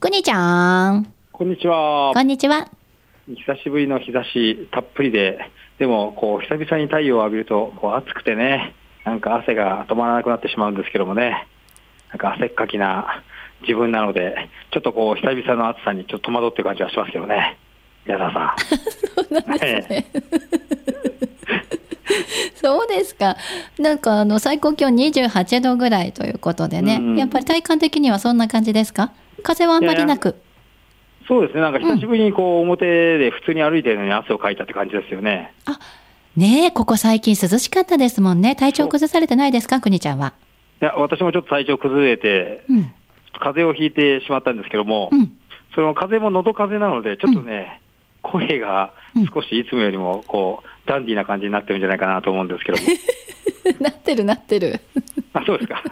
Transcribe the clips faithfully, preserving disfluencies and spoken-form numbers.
くにちゃん。 こんにちは。 こんにちは。 久しぶりの日差したっぷりで、でもこう久々に太陽を浴びるとこう暑くてね、なんか汗が止まらなくなってしまうんですけどもね、なんか汗っかきな自分なので、ちょっとこう久々の暑さにちょっと戸惑ってる感じはしますけどね。宮沢さん。 そうなんですね。そうですか。なんかあの最高気温にじゅうはちどぐらいということでね、やっぱり体感的にはそんな感じですか？風はあんまりなく。いやいや、 そうですね。なんか久しぶりにこう表で普通に歩いてるのに汗をかいたって感じですよね。 あ、ねえ、ここ最近涼しかったですもんね。体調崩されてないですか、くにちゃんは？ いや、私もちょっと体調崩れて、うん、風邪をひいてしまったんですけども、うん、その風邪も喉風邪なのでちょっとね、うん、声が少しいつもよりもこうダンディーな感じになってるんじゃないかなと思うんですけども。 なってるなってる。 あ、そうですか。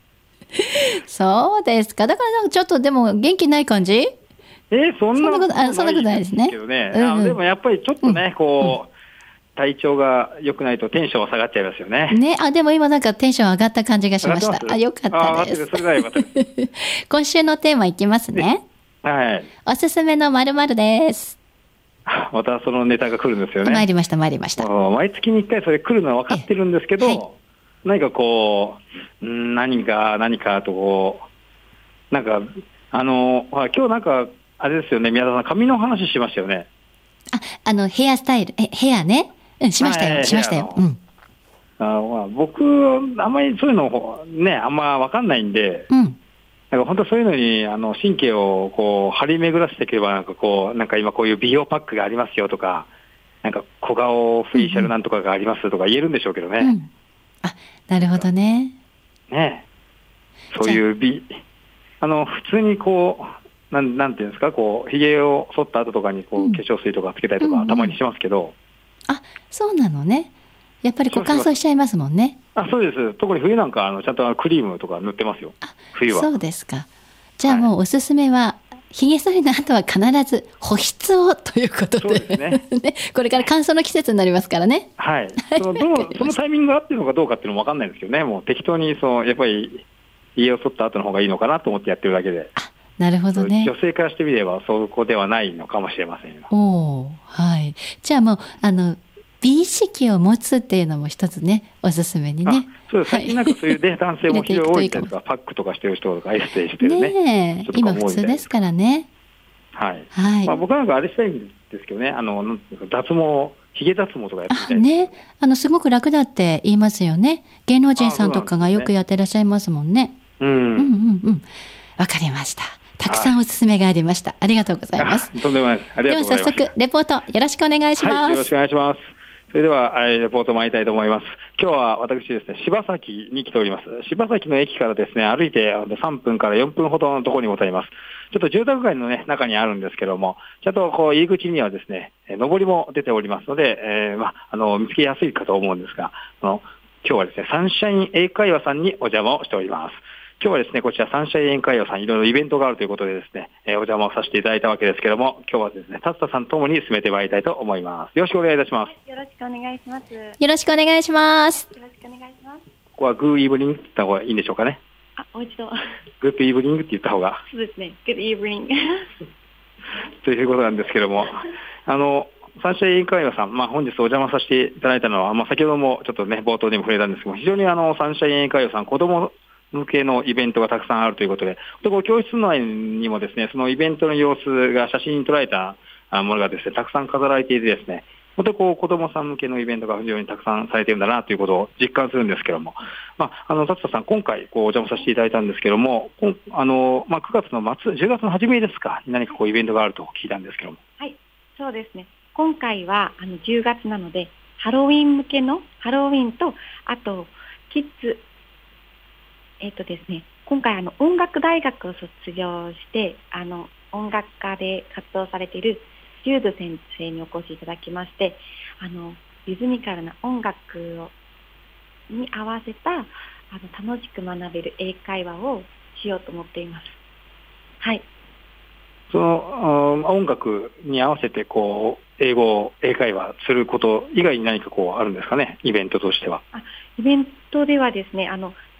そうですか。だからなんかちょっとでも元気ない感じ？ えー、そんなことないですけどね。 そんなことないですね。 うんうん、でもやっぱりちょっとね、こう、うん、体調が良くないとテンションは下がっちゃいますよね。 ね、あ、でも今なんかテンション上がった感じがしました。あ、よかったです。 あ、それが良かったです。 今週のテーマいきますね。 はい。 おすすめの〇〇です。 またそのネタが来るんですよね。 参りました参りました。 毎月にいっかいそれ来るのは分かってるんですけど、はい、何かこう、ん何か何かとこう、なんか、あの、今日なんか、あれですよね、宮田さん、髪の話しましたよね。 あ、あの、ヘアスタイル、え、ヘアね。うん、しましたよ、しましたよ。うん。 あ、まあ、僕、あんまりそういうのね、あんま分かんないんで、うん、なんか本当そういうのに、あの、神経をこう、張り巡らせていけば、なんかこう、なんか今こういう美容パックがありますよとか、なんか小顔フェイシャルなんとかがありますとか言えるんでしょうけどね。うんうん、 あ、なるほどね。 ねえ。そういう美、あの、普通にこう、なん、なんていうんですか、こう、髭を剃った後とかに、こう、うん、化粧水とかつけたりとか、たまにしますけど、うんうん。 あ、そうなのね。やっぱりこう乾燥しちゃいますもんね。 あ、そうです。特に冬なんか、あの、ちゃんとクリームとか塗ってますよ。冬は。 そうですか。じゃあもうおすすめは、髭剃りの後は必ず保湿をということで。 そうですね。 ね、これから乾燥の季節になりますからね。 はい。その、どう、そのタイミングが合ってるのかどうかっていうのもわかんないんですけどね。もう適当に、そう、やっぱり、髭を剃った後の方がいいのかなと思ってやってるだけで。 あ、なるほどね。 女性からしてみれば、そこではないのかもしれませんよ。 おー、はい。じゃあもう、あの、美意識を持つっていうのも一つね、おすすめにね。 そうです。最近なんかそういうね、男性も非常に多いじゃないですか。パックとかしてる人とかエステしてるね。 ねえ、今普通ですからね。 はい。 はい。 まあ僕なんかあれしたいんですけどね、あの、なんていうか脱毛、髭脱毛とかやってみたいです。 ね、あの、すごく楽だって言いますよね。芸能人さんとかがよくやってらっしゃいますもんね。うん。うんうんうん。わかりました。たくさんおすすめがありました。ありがとうございます。 とんでもないです。ありがとうございます。 では早速、レポートよろしくお願いします。 はい、よろしくお願いします。それでは、レポート参りたいと思います。今日は私ですね、柴崎に来ております。柴崎の駅からですね、歩いてさんぷんからよんぷんほどのところにございます。ちょっと住宅街のね、中にあるんですけども、ちゃんとこう入り口にはですね、上りも出ておりますので、えー、まあ、あの、見つけやすいかと思うんですが、あの、今日はですね、サンシャイン英会話さんにお邪魔をしております。今日はですね、こちらサンシャイン英会話さん、いろいろイベントがあるということでですね、えー、お邪魔をさせていただいたわけですけども、今日はですね、達田さんともに進めてまいりたいと思います。よろしくお願いいたします。 よろしくお願いします。 よろしくお願いします。 よろしくお願いします。ここはグーイーブニングって言った方がいいんでしょうかね。 あ、もう一度。 グッドイーブニングって言った方が。 そうですね。Good evening ということなんですけども、あの、サンシャイン英会話さん、まあ、本日お邪魔させていただいたのは、まあ、先ほどもちょっとね、冒頭にも触れたんですけども、非常にあの、サンシャイン英会話さん、子供向けのイベントがたくさんあるということで、教室内にもですね、そのイベントの様子が写真に捉えたものがですね、たくさん飾られていてですね、本当にこう子供さん向けのイベントが非常にたくさんされているんだなということを実感するんですけども、まあ、あの、達田さん、今回こうお邪魔させていただいたんですけども、あの、まあ、くがつの末、じゅうがつの初めですか、何かこうイベントがあると聞いたんですけども。 はい、そうですね。今回はあのじゅうがつなので、ハロウィン向けの、ハロウィンと、あと、キッズ、えっとですね、今回あの音楽大学を卒業して、あの音楽家で活動されているジュード先生にお越しいただきまして、あのリズミカルな音楽をに合わせたあの楽しく学べる英会話をしようと思っています。はい。 その音楽に合わせてこう英語英会話すること以外に何かこうあるんですかね、イベントとしては。 あ、イベントではですね、あの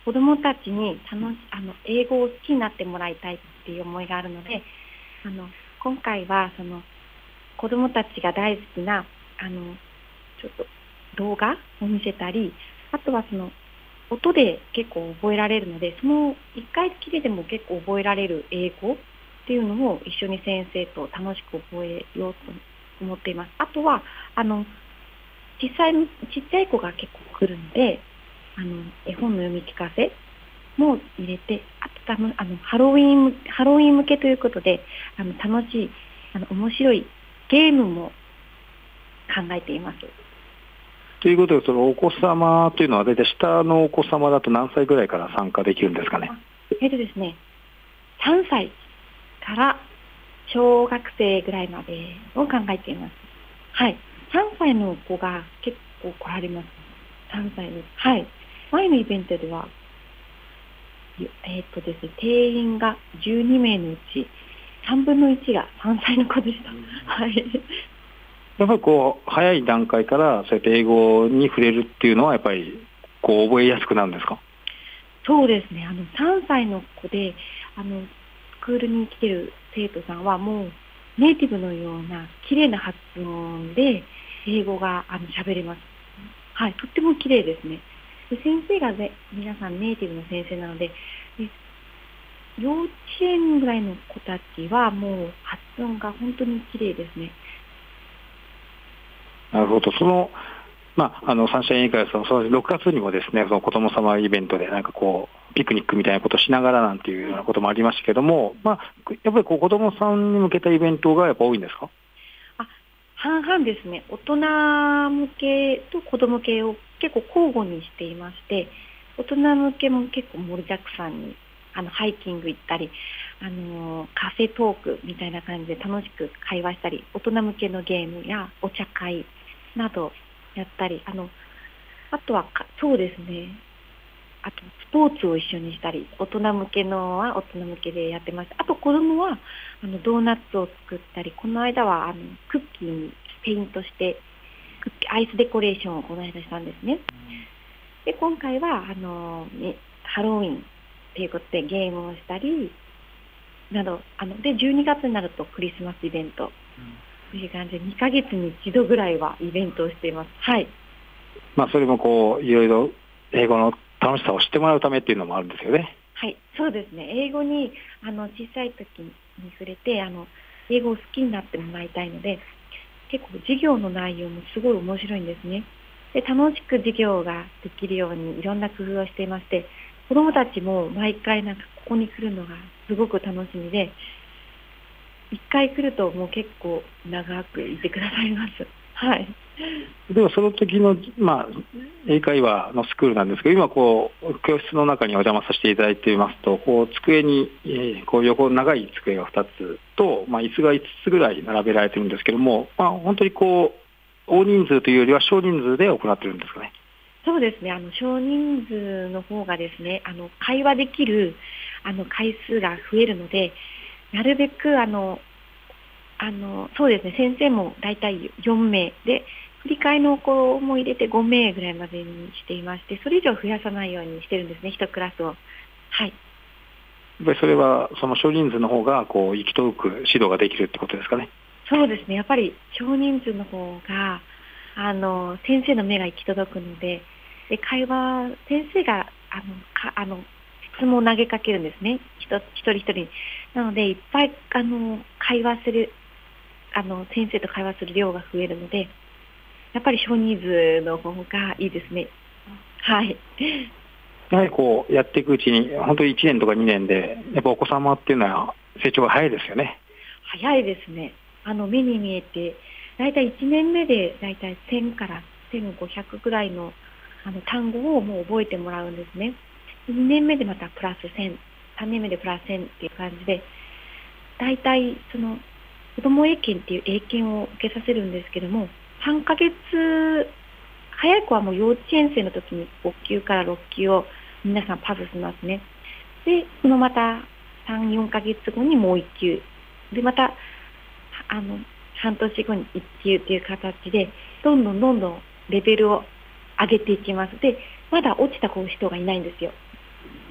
子どもたちに楽しあの英語を好きになってもらいたいっていう思いがあるので、あの今回はその子どもたちが大好きなあのちょっと動画を見せたり、あとはその音で結構覚えられるので、そのいっかいきりでも結構覚えられる英語っていうのを一緒に先生と楽しく覚えようと思っています。あとはあの小さいちっちゃい子が結構来るので、あの絵本の読み聞かせも入れて、あとあのあのハロウィンハロウィン向けということで、あの楽しいあの面白いゲームも考えています。 ということで、そのお子様というのは大体下のお子様だと何歳ぐらいから参加できるんですかね。 えっとですね、さんさいから小学生ぐらいまでを考えています。はい、さんさいの子が結構来られます。さんさいの、はい、前のイベントでは、えっとですね、定員がじゅうにめいのうちさんぶんのいちがさんさいの子でした。はい。 やっぱりこう早い段階からそうやって英語に触れるっていうのはやっぱりこう覚えやすくなるんですか？ そうですね。あのさんさいの子であのスクールに来てる生徒さんはもうネイティブのような綺麗な発音で英語があの喋れます。はい、とっても綺麗ですね。で先生が、ね、皆さんネイティブの先生なので、で幼稚園ぐらいの子たちはもう発音が本当に綺麗ですね。 なるほど。その、まあ、あのサンシャイン委員会はそのそのろくがつにもですね、その子ども様イベントでなんかこうピクニックみたいなことをしながらなんていうようなこともありましたけども、まあ、やっぱりこう子どもさんに向けたイベントがやっぱ多いんですか？ あ、半々ですね。大人向けと子ども向けを結構交互にしていまして、大人向けも結構盛りだくさんにあのハイキング行ったり、あのカフェトークみたいな感じで楽しく会話したり、大人向けのゲームやお茶会などやったり、あのあとはかそうですね、あとスポーツを一緒にしたり、大人向けのは大人向けでやってました。あと子供はあのドーナツを作ったり、この間はあのクッキーにペイントしてクッキーアイスデコレーションをこの間したんですね。で今回はあのハロウィンということでゲームをしたりなど、あのでじゅうにがつになるとクリスマスイベントという感じでにかげつに一度ぐらいはイベントをしています。はい。 まあ、それもこういろいろ英語の楽しさを知ってもらうためっていうのもあるんですよね。 はい、そうですね。英語にあの小さい時に触れてあの英語を好きになってもらいたいので、結構授業の内容もすごい面白いんですね。で楽しく授業ができるようにいろんな工夫をしていまして、子どもたちも毎回なんかここに来るのがすごく楽しみで、いっかい来るともう結構長くいてくださいます。はい。 ではその時の、まあ、英会話のスクールなんですけど、今こう教室の中にお邪魔させていただいていますと、こう机に、えー、こう横長い机がふたつと、まあ、椅子がいつつぐらい並べられているんですけども、まあ、本当にこう大人数というよりは少人数で行っているんですかね。 そうですね。あの少人数の方がですね、あの会話できるあの回数が増えるので、なるべくあのあのそうですね、先生もだいたいよんめいで、振り替えの子も入れてごめいぐらいまでにしていまして、それ以上増やさないようにしてるんですね、いちクラスを。はい。 やっぱりそれはその少人数の方がこう行き届く指導ができるってことですかね。 そうですね。やっぱり少人数の方があの先生の目が行き届くので、で会話先生があのかあの質問を投げかけるんですね。一人一人に。なのでいっぱいあの会話するあの先生と会話する量が増えるので、やっぱり少人数の方がいいですね。はい。 やはりこうやっていくうちに本当にいちねんとかにねんでやっぱお子様っていうのは成長が早いですよね。 早いですね。あの目に見えてだいたいいちねんめでだいたいせんからせんごひゃくぐらいのあの単語をもう覚えてもらうんですね。にねんめでまたプラスせん、さんねんめでプラスせんっていう感じで、だいたいその子ども英検っていう英検を受けさせるんですけども、さんかげつ、早い子はもう幼稚園生の時にごきゅうからろっきゅうを皆さんパスしますね。で、そのまたさん、よんかげつごにもういっきゅう。で、また、あの、半年後にいっきゅうっていう形で、どんどんどんどんレベルを上げていきます。で、まだ落ちた子人がいないんですよ。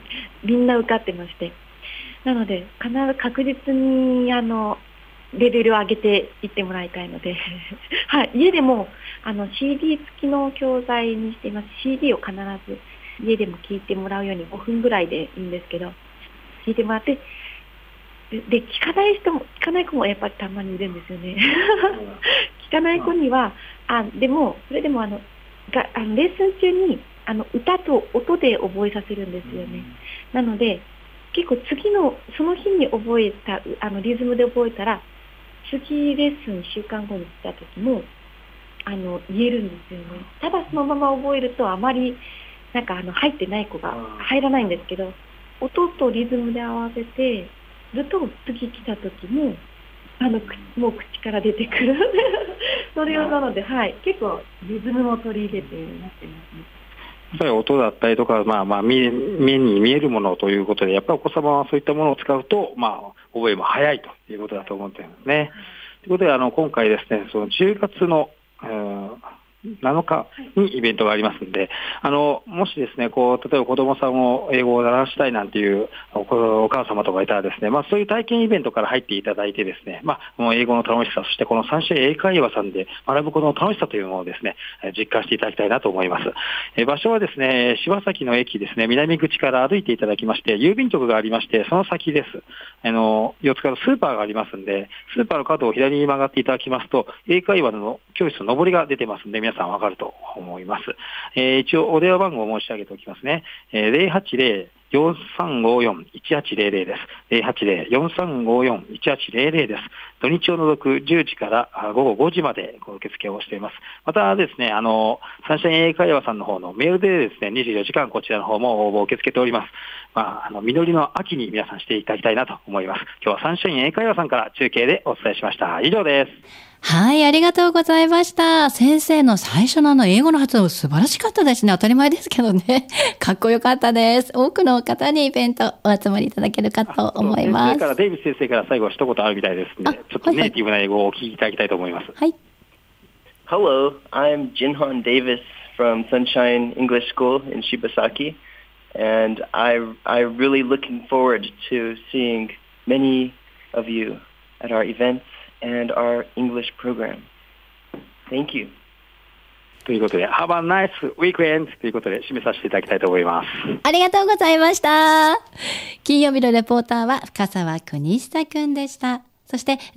みんな受かってまして。なので、必ず確実に、あの、レベルを上げていってもらいたいので、はい、家でも、あの、シーディー 付きの教材にしています。シーディー を必ず家でも聞いてもらうようにごふんぐらいでいいんですけど、聞いてもらって、で、聞かない人も、聞かない子もやっぱりたまにいるんですよね。聞かない子には、あ、でも、それでもあの、があのレッスン中に、あの、歌と音で覚えさせるんですよね。なので、結構次の、その日に覚えた、あの、リズムで覚えたら、次レッスンいっしゅうかんごに来た時も、あの、言えるんですよね。ただそのまま覚えるとあまり、なんかあの、入ってない子が入らないんですけど、音とリズムで合わせて、ずっと次来た時も、あの、もう口から出てくる。それをなので、はい、結構リズムも取り入れてなってますね。 やっぱり音だったりとか、まあまあ目、目に見えるものということで、やっぱりお子様はそういったものを使うと、まあ、覚えも早いということだと思っていますね。ということで、あの、今回ですね、そのじゅうがつの、なのかにイベントがありますので、あの、もしですね、こう、例えば子供さんを英語を習わしたいなんていうおお母様とかいたらですね、まあそういう体験イベントから入っていただいてですね、まあ、この英語の楽しさ、そしてこのサンシャイン英会話さんで学ぶことの楽しさというのをですね、実感していただきたいなと思います。え場所はですね、柴崎の駅ですね、南口から歩いていただきまして、郵便局がありまして、その先です。あの、四つ角スーパーがありますんで、スーパーの角を左に曲がっていただきますと、英会話の教室の上りが出てますんで、皆さんわかると思います。えー、一応お電話番号を申し上げておきますね。えー、ゼロはちゼロ よんさんごよん いちはちゼロゼロです。ゼロはちゼロ よんさんごよん いちはちゼロゼロです。土日を除くじゅうじからごごごじまで受付をしています。またですね、あの、サンシャイン英会話さんの方のメールでですね、にじゅうよじかんこちらの方も応募を受け付けております。まあ、あの、実りの秋に皆さんしていただきたいなと思います。今日はサンシャイン英会話さんから中継でお伝えしました。以上です。 はい、ありがとうございました。先生の最初のあの英語の発音素晴らしかったですね。当たり前ですけどね。かっこよかったです。多くの方にイベントお集まりいただけるかと思います。 先生から、デイビス先生から最後一言あるみたいですので、ちょっとネイティブな英語をお聞きいただきたいと思います。 はい。 Hello, I'm Jinhan Davis from Sunshine English School in Shibasaki, and I, I'm really looking forward to seeing many of you at our events.And our English program. Thank you. ということで、Have a nice weekend ということで締めさせていただきたいと思います。 ありがとうございました。金曜日のレポーターは深澤邦久くんでした。そして